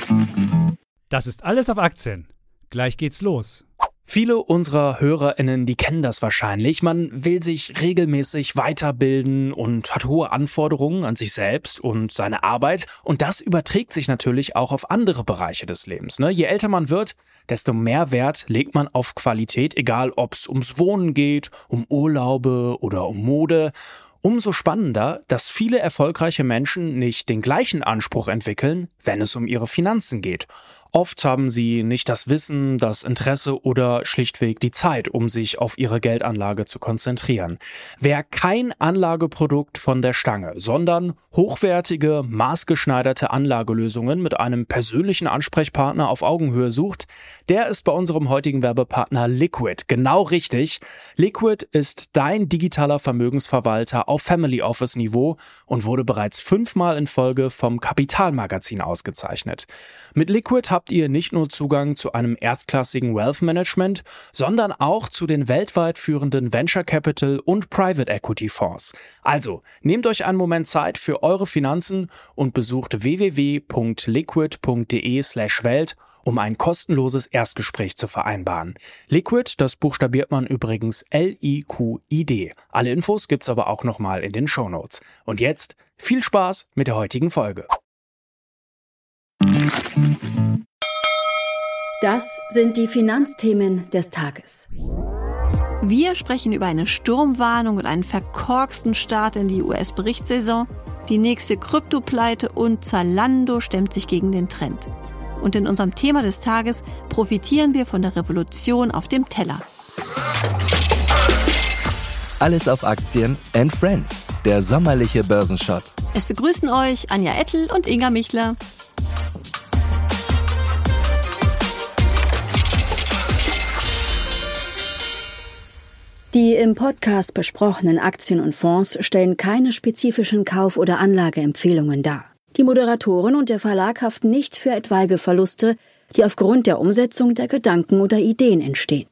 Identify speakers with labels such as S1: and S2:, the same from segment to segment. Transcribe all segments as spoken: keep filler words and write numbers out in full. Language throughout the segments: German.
S1: Das ist alles auf Aktien. Gleich geht's los.
S2: Viele unserer HörerInnen, die kennen das wahrscheinlich. Man will sich regelmäßig weiterbilden und hat hohe Anforderungen an sich selbst und seine Arbeit. Und das überträgt sich natürlich auch auf andere Bereiche des Lebens. Ne? Je älter man wird, desto mehr Wert legt man auf Qualität, egal ob es ums Wohnen geht, um Urlaube oder um Mode. Umso spannender, dass viele erfolgreiche Menschen nicht den gleichen Anspruch entwickeln, wenn es um ihre Finanzen geht. Oft haben sie nicht das Wissen, das Interesse oder schlichtweg die Zeit, um sich auf ihre Geldanlage zu konzentrieren. Wer kein Anlageprodukt von der Stange, sondern hochwertige, maßgeschneiderte Anlagelösungen mit einem persönlichen Ansprechpartner auf Augenhöhe sucht, der ist bei unserem heutigen Werbepartner Liquid genau richtig. Liquid ist dein digitaler Vermögensverwalter auf Family Office Niveau und wurde bereits fünfmal in Folge vom Kapitalmagazin ausgezeichnet. Mit Liquid habt ihr nicht nur Zugang zu einem erstklassigen Wealth Management, sondern auch zu den weltweit führenden Venture Capital und Private Equity Fonds. Also, nehmt euch einen Moment Zeit für eure Finanzen und besucht w w w punkt liquid punkt d e slash welt, um ein kostenloses Erstgespräch zu vereinbaren. Liquid, das buchstabiert man übrigens L I Q I D. Alle Infos gibt's aber auch nochmal in den Shownotes. Und jetzt viel Spaß mit der heutigen Folge.
S3: Das sind die Finanzthemen des Tages.
S4: Wir sprechen über eine Sturmwarnung und einen verkorksten Start in die U S-Berichtssaison, die nächste Kryptopleite und Zalando stemmt sich gegen den Trend. Und in unserem Thema des Tages profitieren wir von der Revolution auf dem Teller.
S5: Alles auf Aktien and Friends, der sommerliche Börsenshot.
S4: Es begrüßen euch Anja Ettel und Inga Michler.
S3: Die im Podcast besprochenen Aktien und Fonds stellen keine spezifischen Kauf- oder Anlageempfehlungen dar. Die Moderatoren und der Verlag haften nicht für etwaige Verluste, die aufgrund der Umsetzung der Gedanken oder Ideen entstehen.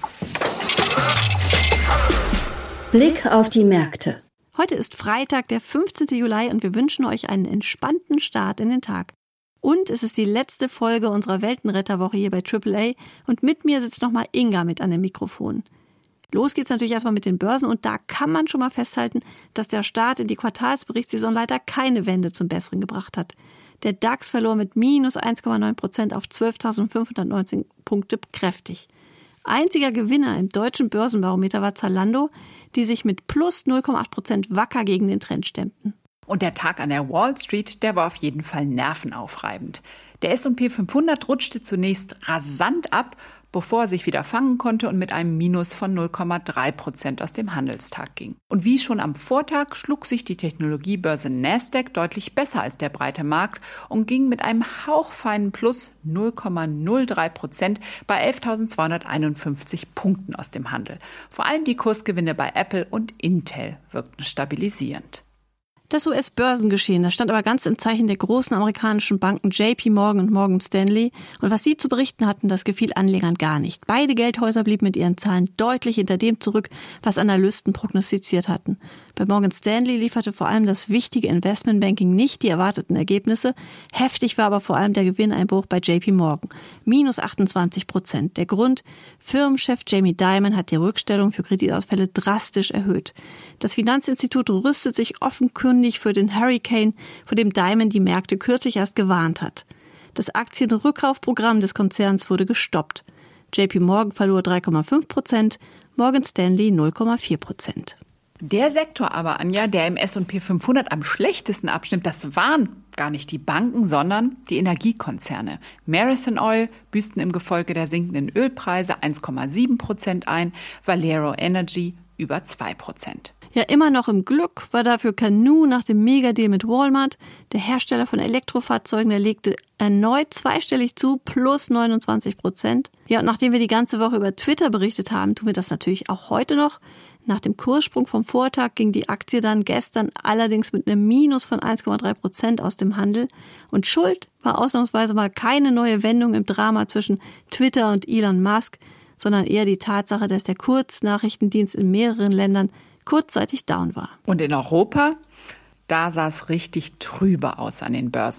S3: Blick auf die Märkte.
S4: Heute ist Freitag, der fünfzehnten Juli und wir wünschen euch einen entspannten Start in den Tag. Und es ist die letzte Folge unserer Weltenretterwoche hier bei Triple A und mit mir sitzt nochmal Inga mit an dem Mikrofon. Los geht's natürlich erstmal mit den Börsen und da kann man schon mal festhalten, dass der Start in die Quartalsberichtssaison leider keine Wende zum Besseren gebracht hat. Der DAX verlor mit minus eins Komma neun Prozent auf zwölftausendfünfhundertneunzehn Punkte kräftig. Einziger Gewinner im deutschen Börsenbarometer war Zalando, die sich mit plus null Komma acht Prozent wacker gegen den Trend stemmten.
S6: Und der Tag an der Wall Street, der war auf jeden Fall nervenaufreibend. Der S und P fünfhundert rutschte zunächst rasant ab, bevor er sich wieder fangen konnte und mit einem Minus von null Komma drei Prozent aus dem Handelstag ging. Und wie schon am Vortag schlug sich die Technologiebörse Nasdaq deutlich besser als der breite Markt und ging mit einem hauchfeinen Plus null Komma null drei Prozent bei elftausendzweihunderteinundfünfzig Punkten aus dem Handel. Vor allem die Kursgewinne bei Apple und Intel wirkten stabilisierend.
S4: Das U S-Börsengeschehen, das stand aber ganz im Zeichen der großen amerikanischen Banken J P Morgan und Morgan Stanley. Und was sie zu berichten hatten, das gefiel Anlegern gar nicht. Beide Geldhäuser blieben mit ihren Zahlen deutlich hinter dem zurück, was Analysten prognostiziert hatten. Bei Morgan Stanley lieferte vor allem das wichtige Investmentbanking nicht die erwarteten Ergebnisse. Heftig war aber vor allem der Gewinneinbruch bei J P Morgan. Minus achtundzwanzig Prozent. Der Grund? Firmenchef Jamie Dimon hat die Rückstellung für Kreditausfälle drastisch erhöht. Das Finanzinstitut rüstet sich offenkundig für den Hurricane, vor dem Dimon die Märkte kürzlich erst gewarnt hat. Das Aktienrückkaufprogramm des Konzerns wurde gestoppt. J P Morgan verlor drei Komma fünf Prozent, Morgan Stanley null Komma vier Prozent.
S6: Der Sektor aber, Anja, der im S und P fünfhundert am schlechtesten abschnimmt, das waren gar nicht die Banken, sondern die Energiekonzerne. Marathon Oil büßten im Gefolge der sinkenden Ölpreise eins Komma sieben Prozent ein, Valero Energy über zwei Prozent.
S4: Ja, immer noch im Glück war dafür Canoo nach dem Megadeal mit Walmart. Der Hersteller von Elektrofahrzeugen, der legte erneut zweistellig zu, plus neunundzwanzig Prozent. Ja, und nachdem wir die ganze Woche über Twitter berichtet haben, tun wir das natürlich auch heute noch. Nach dem Kurssprung vom Vortag ging die Aktie dann gestern allerdings mit einem Minus von eins Komma drei Prozent aus dem Handel. Und schuld war ausnahmsweise mal keine neue Wendung im Drama zwischen Twitter und Elon Musk, sondern eher die Tatsache, dass der Kurznachrichtendienst in mehreren Ländern kurzzeitig down war.
S6: Und in Europa, da sah es richtig trübe aus an den Börsen.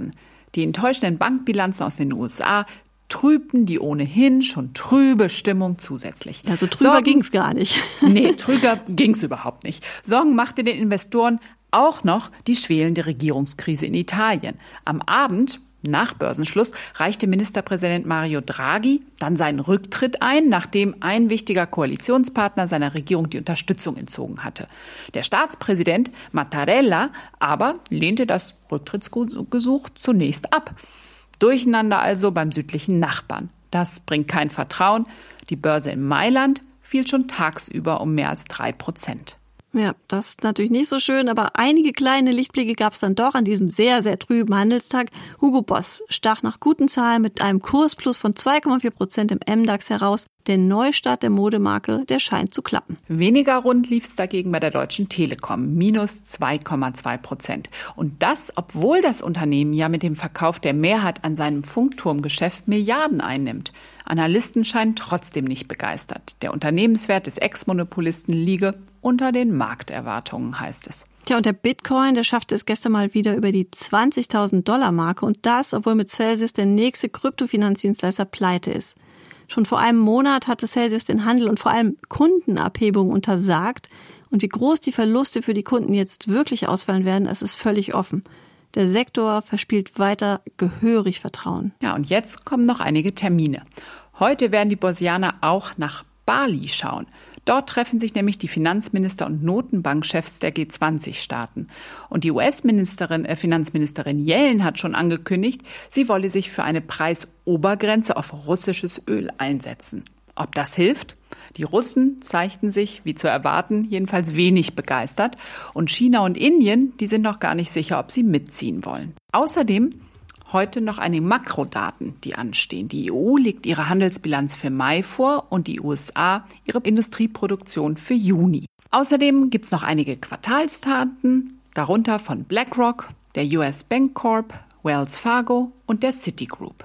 S6: Die enttäuschenden Bankbilanzen aus den U S A trübten die ohnehin schon trübe Stimmung zusätzlich.
S4: Also trüber Sorgen, ging's gar nicht.
S6: Nee, trüber ging's überhaupt nicht. Sorgen machte den Investoren auch noch die schwelende Regierungskrise in Italien. Am Abend, nach Börsenschluss, reichte Ministerpräsident Mario Draghi dann seinen Rücktritt ein, nachdem ein wichtiger Koalitionspartner seiner Regierung die Unterstützung entzogen hatte. Der Staatspräsident Mattarella aber lehnte das Rücktrittsgesuch zunächst ab. Durcheinander also beim südlichen Nachbarn. Das bringt kein Vertrauen. Die Börse in Mailand fiel schon tagsüber um mehr als drei Prozent.
S4: Ja, das ist natürlich nicht so schön, aber einige kleine Lichtblicke gab es dann doch an diesem sehr, sehr trüben Handelstag. Hugo Boss stach nach guten Zahlen mit einem Kursplus von zwei Komma vier Prozent im M DAX heraus. Der Neustart der Modemarke, der scheint zu klappen.
S6: Weniger rund lief es dagegen bei der Deutschen Telekom, minus zwei Komma zwei Prozent. Und das, obwohl das Unternehmen ja mit dem Verkauf der Mehrheit an seinem Funkturmgeschäft Milliarden einnimmt. Analysten scheinen trotzdem nicht begeistert. Der Unternehmenswert des Ex-Monopolisten liege unter den Markterwartungen, heißt es.
S4: Tja, und der Bitcoin, der schaffte es gestern mal wieder über die zwanzigtausend Dollar Marke. Und das, obwohl mit Celsius der nächste Kryptofinanzdienstleister pleite ist. Schon vor einem Monat hatte Celsius den Handel und vor allem Kundenabhebungen untersagt. Und wie groß die Verluste für die Kunden jetzt wirklich ausfallen werden, das ist völlig offen. Der Sektor verspielt weiter gehörig Vertrauen.
S6: Ja, und jetzt kommen noch einige Termine. Heute werden die Börsianer auch nach Bali schauen. Dort treffen sich nämlich die Finanzminister und Notenbankchefs der G zwanzig Staaten. Und die U S-Ministerin, äh, Finanzministerin Yellen hat schon angekündigt, sie wolle sich für eine Preisobergrenze auf russisches Öl einsetzen. Ob das hilft? Die Russen zeigten sich, wie zu erwarten, jedenfalls wenig begeistert. Und China und Indien, die sind noch gar nicht sicher, ob sie mitziehen wollen. Außerdem heute noch einige Makrodaten, die anstehen. Die E U legt ihre Handelsbilanz für Mai vor und die U S A ihre Industrieproduktion für Juni. Außerdem gibt es noch einige Quartalsdaten, darunter von BlackRock, der U S Bank Corp, Wells Fargo und der Citigroup.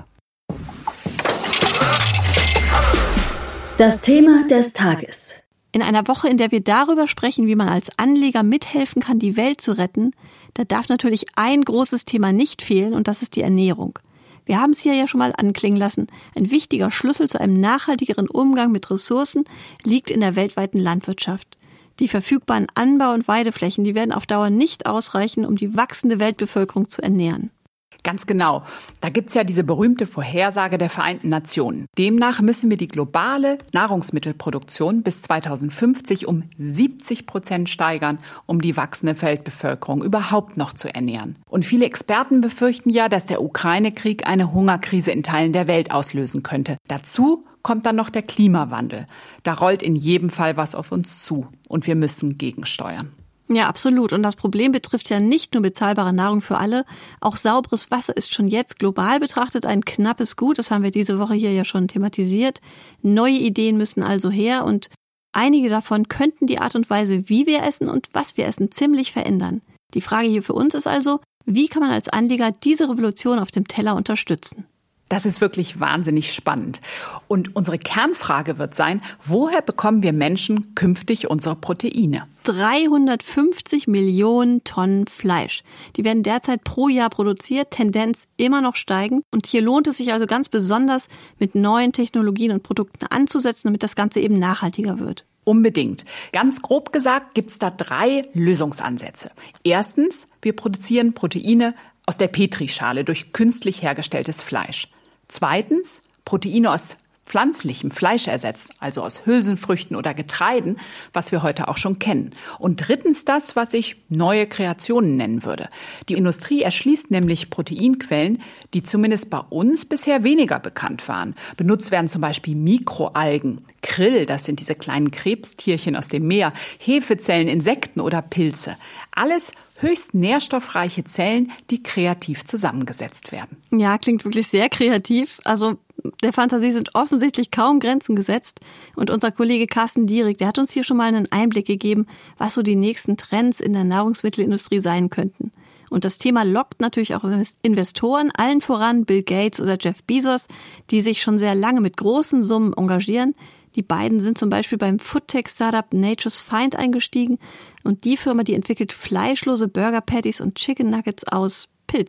S3: Das Thema des Tages.
S4: In einer Woche, in der wir darüber sprechen, wie man als Anleger mithelfen kann, die Welt zu retten, da darf natürlich ein großes Thema nicht fehlen und das ist die Ernährung. Wir haben es hier ja schon mal anklingen lassen. Ein wichtiger Schlüssel zu einem nachhaltigeren Umgang mit Ressourcen liegt in der weltweiten Landwirtschaft. Die verfügbaren Anbau- und Weideflächen, die werden auf Dauer nicht ausreichen, um die wachsende Weltbevölkerung zu ernähren.
S6: Ganz genau. Da gibt's ja diese berühmte Vorhersage der Vereinten Nationen. Demnach müssen wir die globale Nahrungsmittelproduktion bis zweitausendfünfzig um siebzig Prozent steigern, um die wachsende Weltbevölkerung überhaupt noch zu ernähren. Und viele Experten befürchten ja, dass der Ukraine-Krieg eine Hungerkrise in Teilen der Welt auslösen könnte. Dazu kommt dann noch der Klimawandel. Da rollt in jedem Fall was auf uns zu und wir müssen gegensteuern.
S4: Ja, absolut. Und das Problem betrifft ja nicht nur bezahlbare Nahrung für alle. Auch sauberes Wasser ist schon jetzt global betrachtet ein knappes Gut. Das haben wir diese Woche hier ja schon thematisiert. Neue Ideen müssen also her und einige davon könnten die Art und Weise, wie wir essen und was wir essen, ziemlich verändern. Die Frage hier für uns ist also, wie kann man als Anleger diese Revolution auf dem Teller unterstützen?
S6: Das ist wirklich wahnsinnig spannend. Und unsere Kernfrage wird sein, woher bekommen wir Menschen künftig unsere Proteine?
S4: dreihundertfünfzig Millionen Tonnen Fleisch. Die werden derzeit pro Jahr produziert, Tendenz immer noch steigend. Und hier lohnt es sich also ganz besonders, mit neuen Technologien und Produkten anzusetzen, damit das Ganze eben nachhaltiger wird.
S6: Unbedingt. Ganz grob gesagt gibt es da drei Lösungsansätze. Erstens, wir produzieren Proteine aus der Petrischale durch künstlich hergestelltes Fleisch. Zweitens, Proteine aus pflanzlichem Fleisch ersetzt, also aus Hülsenfrüchten oder Getreiden, was wir heute auch schon kennen. Und drittens das, was ich neue Kreationen nennen würde. Die Industrie erschließt nämlich Proteinquellen, die zumindest bei uns bisher weniger bekannt waren. Benutzt werden zum Beispiel Mikroalgen, Krill, das sind diese kleinen Krebstierchen aus dem Meer, Hefezellen, Insekten oder Pilze. Alles höchst nährstoffreiche Zellen, die kreativ zusammengesetzt werden.
S4: Ja, klingt wirklich sehr kreativ. Also der Fantasie sind offensichtlich kaum Grenzen gesetzt. Und unser Kollege Carsten Dierig, der hat uns hier schon mal einen Einblick gegeben, was so die nächsten Trends in der Nahrungsmittelindustrie sein könnten. Und das Thema lockt natürlich auch Investoren, allen voran Bill Gates oder Jeff Bezos, die sich schon sehr lange mit großen Summen engagieren. Die beiden sind zum Beispiel beim Foodtech-Startup Nature's Find eingestiegen und die Firma, die entwickelt fleischlose Burger Patties und Chicken Nuggets aus Pilzen.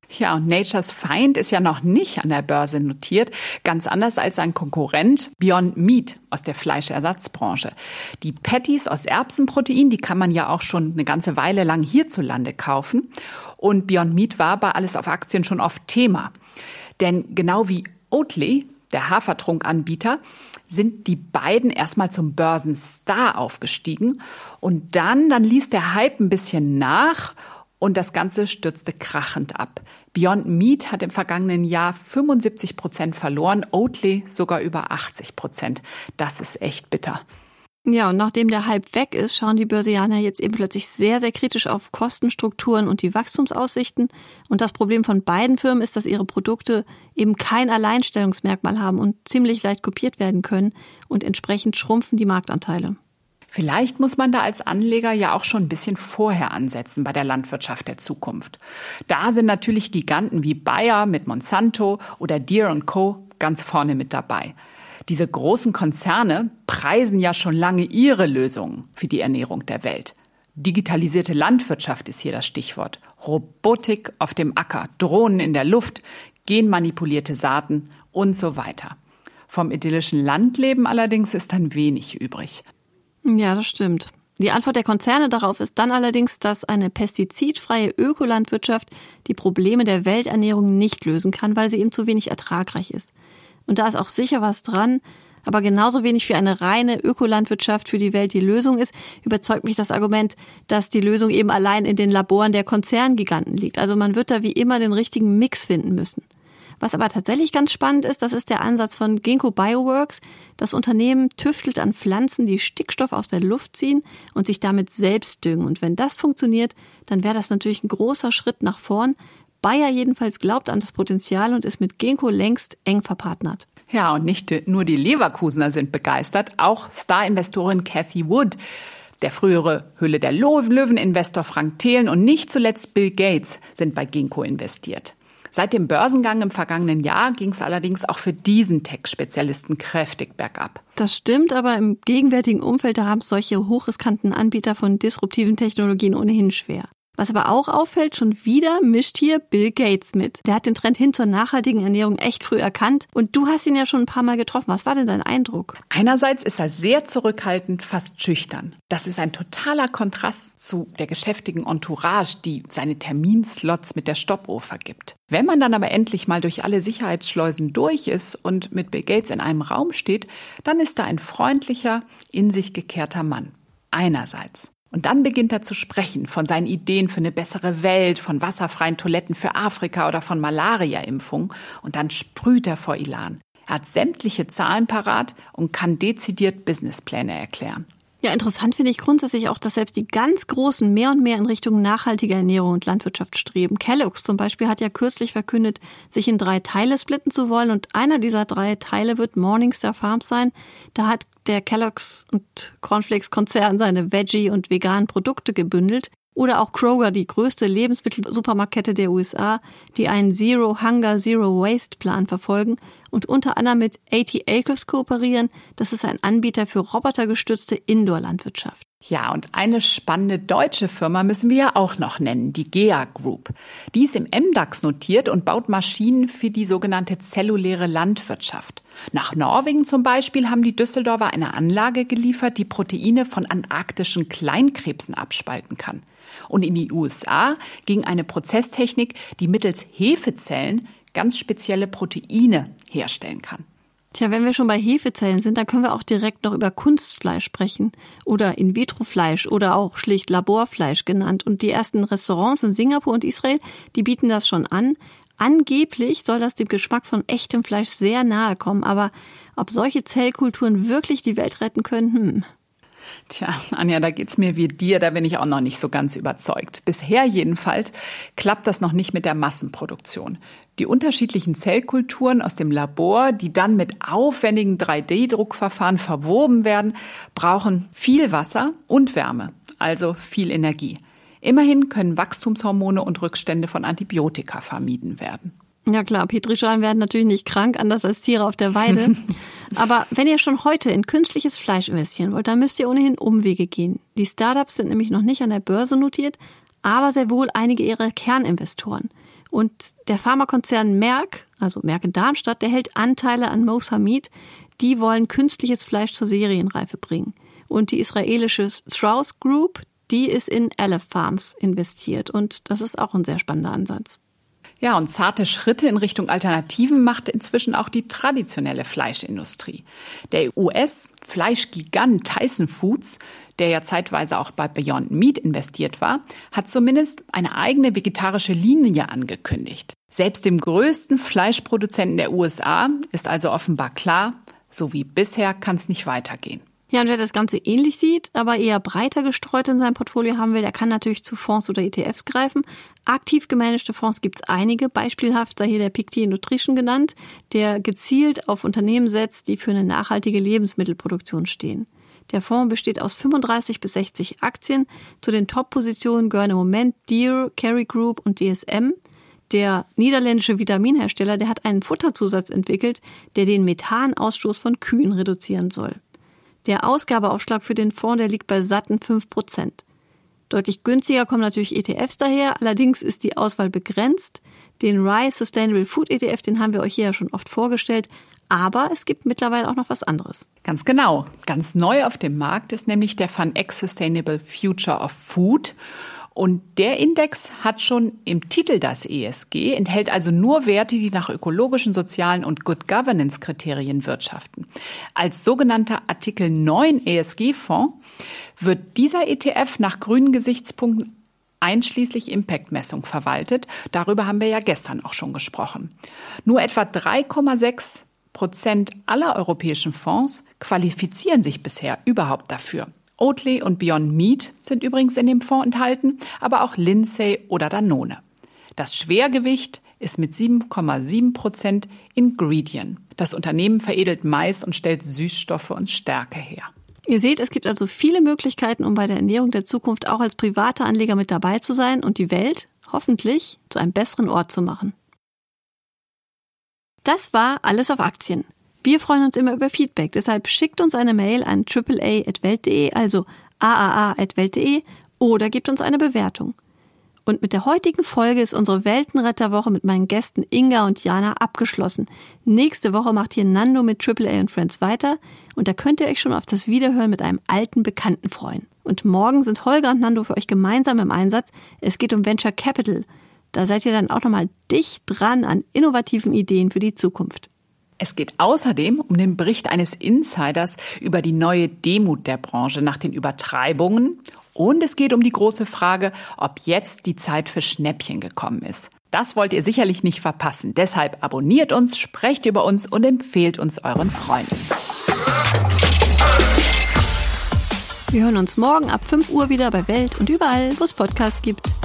S6: Ja, und Nature's Feind ist ja noch nicht an der Börse notiert, ganz anders als sein Konkurrent Beyond Meat aus der Fleischersatzbranche. Die Patties aus Erbsenprotein, die kann man ja auch schon eine ganze Weile lang hierzulande kaufen. Und Beyond Meat war bei Alles auf Aktien schon oft Thema. Denn genau wie Oatly, der Hafertrunkanbieter, sind die beiden erstmal zum Börsenstar aufgestiegen. Und dann, dann ließ der Hype ein bisschen nach. Und das Ganze stürzte krachend ab. Beyond Meat hat im vergangenen Jahr fünfundsiebzig Prozent verloren, Oatly sogar über achtzig Prozent. Das ist echt bitter.
S4: Ja, und nachdem der Hype weg ist, schauen die Börsianer jetzt eben plötzlich sehr, sehr kritisch auf Kostenstrukturen und die Wachstumsaussichten. Und das Problem von beiden Firmen ist, dass ihre Produkte eben kein Alleinstellungsmerkmal haben und ziemlich leicht kopiert werden können. Und entsprechend schrumpfen die Marktanteile.
S6: Vielleicht muss man da als Anleger ja auch schon ein bisschen vorher ansetzen bei der Landwirtschaft der Zukunft. Da sind natürlich Giganten wie Bayer mit Monsanto oder Deere und Co. ganz vorne mit dabei. Diese großen Konzerne preisen ja schon lange ihre Lösungen für die Ernährung der Welt. Digitalisierte Landwirtschaft ist hier das Stichwort. Robotik auf dem Acker, Drohnen in der Luft, genmanipulierte Saaten und so weiter. Vom idyllischen Landleben allerdings ist dann wenig übrig.
S4: Ja, das stimmt. Die Antwort der Konzerne darauf ist dann allerdings, dass eine pestizidfreie Ökolandwirtschaft die Probleme der Welternährung nicht lösen kann, weil sie eben zu wenig ertragreich ist. Und da ist auch sicher was dran, aber genauso wenig wie eine reine Ökolandwirtschaft für die Welt die Lösung ist, überzeugt mich das Argument, dass die Lösung eben allein in den Laboren der Konzerngiganten liegt. Also man wird da wie immer den richtigen Mix finden müssen. Was aber tatsächlich ganz spannend ist, das ist der Ansatz von Ginkgo Bioworks. Das Unternehmen tüftelt an Pflanzen, die Stickstoff aus der Luft ziehen und sich damit selbst düngen. Und wenn das funktioniert, dann wäre das natürlich ein großer Schritt nach vorn. Bayer jedenfalls glaubt an das Potenzial und ist mit Ginkgo längst eng verpartnert.
S6: Ja, und nicht nur die Leverkusener sind begeistert, auch Star-Investorin Cathie Wood, der frühere Höhle der Löwen-Investor Frank Thelen und nicht zuletzt Bill Gates sind bei Ginkgo investiert. Seit dem Börsengang im vergangenen Jahr ging es allerdings auch für diesen Tech-Spezialisten kräftig bergab.
S4: Das stimmt, aber im gegenwärtigen Umfeld, da haben es solche hochriskanten Anbieter von disruptiven Technologien ohnehin schwer. Was aber auch auffällt, schon wieder mischt hier Bill Gates mit. Der hat den Trend hin zur nachhaltigen Ernährung echt früh erkannt und du hast ihn ja schon ein paar Mal getroffen. Was war denn dein Eindruck?
S6: Einerseits ist er sehr zurückhaltend, fast schüchtern. Das ist ein totaler Kontrast zu der geschäftigen Entourage, die seine Terminslots mit der Stoppuhr vergibt. Wenn man dann aber endlich mal durch alle Sicherheitsschleusen durch ist und mit Bill Gates in einem Raum steht, dann ist er ein freundlicher, in sich gekehrter Mann. Einerseits. Und dann beginnt er zu sprechen von seinen Ideen für eine bessere Welt, von wasserfreien Toiletten für Afrika oder von Malaria-Impfung. Und dann sprüht er vor Elan. Er hat sämtliche Zahlen parat und kann dezidiert Businesspläne erklären.
S4: Ja, interessant finde ich grundsätzlich auch, dass selbst die ganz Großen mehr und mehr in Richtung nachhaltiger Ernährung und Landwirtschaft streben. Kellogg's zum Beispiel hat ja kürzlich verkündet, sich in drei Teile splitten zu wollen. Und einer dieser drei Teile wird Morningstar Farms sein. Da hat der Kellogg's und Cornflakes-Konzern seine Veggie- und veganen Produkte gebündelt. Oder auch Kroger, die größte Lebensmittelsupermarktkette der U S A, die einen Zero Hunger, Zero Waste Plan verfolgen und unter anderem mit eighty acres kooperieren. Das ist ein Anbieter für robotergestützte Indoor-Landwirtschaft.
S6: Ja, und eine spannende deutsche Firma müssen wir ja auch noch nennen, die G E A Group. Die ist im M DAX notiert und baut Maschinen für die sogenannte zelluläre Landwirtschaft. Nach Norwegen zum Beispiel haben die Düsseldorfer eine Anlage geliefert, die Proteine von antarktischen Kleinkrebsen abspalten kann. Und in die U S A ging eine Prozesstechnik, die mittels Hefezellen ganz spezielle Proteine herstellen kann.
S4: Tja, wenn wir schon bei Hefezellen sind, dann können wir auch direkt noch über Kunstfleisch sprechen oder In-vitro-Fleisch oder auch schlicht Laborfleisch genannt. Und die ersten Restaurants in Singapur und Israel, die bieten das schon an. Angeblich soll das dem Geschmack von echtem Fleisch sehr nahe kommen, aber ob solche Zellkulturen wirklich die Welt retten können, hm.
S6: Tja, Anja, da geht's mir wie dir, da bin ich auch noch nicht so ganz überzeugt. Bisher jedenfalls klappt das noch nicht mit der Massenproduktion. Die unterschiedlichen Zellkulturen aus dem Labor, die dann mit aufwendigen drei D Druckverfahren verwoben werden, brauchen viel Wasser und Wärme, also viel Energie. Immerhin können Wachstumshormone und Rückstände von Antibiotika vermieden werden.
S4: Ja klar, Petrischalen werden natürlich nicht krank, anders als Tiere auf der Weide. Aber wenn ihr schon heute in künstliches Fleisch investieren wollt, dann müsst ihr ohnehin Umwege gehen. Die Startups sind nämlich noch nicht an der Börse notiert, aber sehr wohl einige ihrer Kerninvestoren. Und der Pharmakonzern Merck, also Merck in Darmstadt, der hält Anteile an Mosamid. Die wollen künstliches Fleisch zur Serienreife bringen. Und die israelische Strauss Group, die ist in Aleph Farms investiert. Und das ist auch ein sehr spannender Ansatz.
S6: Ja, und zarte Schritte in Richtung Alternativen macht inzwischen auch die traditionelle Fleischindustrie. Der U S-Fleischgigant Tyson Foods, der ja zeitweise auch bei Beyond Meat investiert war, hat zumindest eine eigene vegetarische Linie angekündigt. Selbst dem größten Fleischproduzenten der U S A ist also offenbar klar, so wie bisher kann es nicht weitergehen.
S4: Ja, und wer das Ganze ähnlich sieht, aber eher breiter gestreut in seinem Portfolio haben will, der kann natürlich zu Fonds oder E T Fs greifen. Aktiv gemanagte Fonds gibt es einige. Beispielhaft sei hier der Pictet Nutrition genannt, der gezielt auf Unternehmen setzt, die für eine nachhaltige Lebensmittelproduktion stehen. Der Fonds besteht aus fünfunddreißig bis sechzig Aktien. Zu den Top-Positionen gehören im Moment Deere, Kerry Group und D S M. Der niederländische Vitaminhersteller, der hat einen Futterzusatz entwickelt, der den Methanausstoß von Kühen reduzieren soll. Der Ausgabeaufschlag für den Fonds, der liegt bei satten fünf Prozent. Deutlich günstiger kommen natürlich E T Fs daher, allerdings ist die Auswahl begrenzt. Den Rise Sustainable Food E T F, den haben wir euch hier ja schon oft vorgestellt, aber es gibt mittlerweile auch noch was anderes.
S6: Ganz genau. Ganz neu auf dem Markt ist nämlich der FundX Sustainable Future of Food. Und der Index hat schon im Titel das E S G, enthält also nur Werte, die nach ökologischen, sozialen und Good Governance-Kriterien wirtschaften. Als sogenannter Artikel neun E S G-Fonds wird dieser E T F nach grünen Gesichtspunkten einschließlich Impact-Messung verwaltet. Darüber haben wir ja gestern auch schon gesprochen. Nur etwa drei Komma sechs Prozent aller europäischen Fonds qualifizieren sich bisher überhaupt dafür. Oatly und Beyond Meat sind übrigens in dem Fonds enthalten, aber auch Lindsay oder Danone. Das Schwergewicht ist mit sieben Komma sieben Prozent Ingredion. Das Unternehmen veredelt Mais und stellt Süßstoffe und Stärke her.
S4: Ihr seht, es gibt also viele Möglichkeiten, um bei der Ernährung der Zukunft auch als privater Anleger mit dabei zu sein und die Welt hoffentlich zu einem besseren Ort zu machen. Das war Alles auf Aktien. Wir freuen uns immer über Feedback, deshalb schickt uns eine Mail an a a a at welt punkt de, also a a a at welt punkt de oder gebt uns eine Bewertung. Und mit der heutigen Folge ist unsere Weltenretterwoche mit meinen Gästen Inga und Jana abgeschlossen. Nächste Woche macht hier Nando mit A A A und Friends weiter und da könnt ihr euch schon auf das Wiederhören mit einem alten Bekannten freuen. Und morgen sind Holger und Nando für euch gemeinsam im Einsatz. Es geht um Venture Capital. Da seid ihr dann auch nochmal dicht dran an innovativen Ideen für die Zukunft.
S6: Es geht außerdem um den Bericht eines Insiders über die neue Demut der Branche nach den Übertreibungen. Und es geht um die große Frage, ob jetzt die Zeit für Schnäppchen gekommen ist. Das wollt ihr sicherlich nicht verpassen. Deshalb abonniert uns, sprecht über uns und empfehlt uns euren Freunden.
S4: Wir hören uns morgen ab fünf Uhr wieder bei Welt und überall, wo es Podcasts gibt.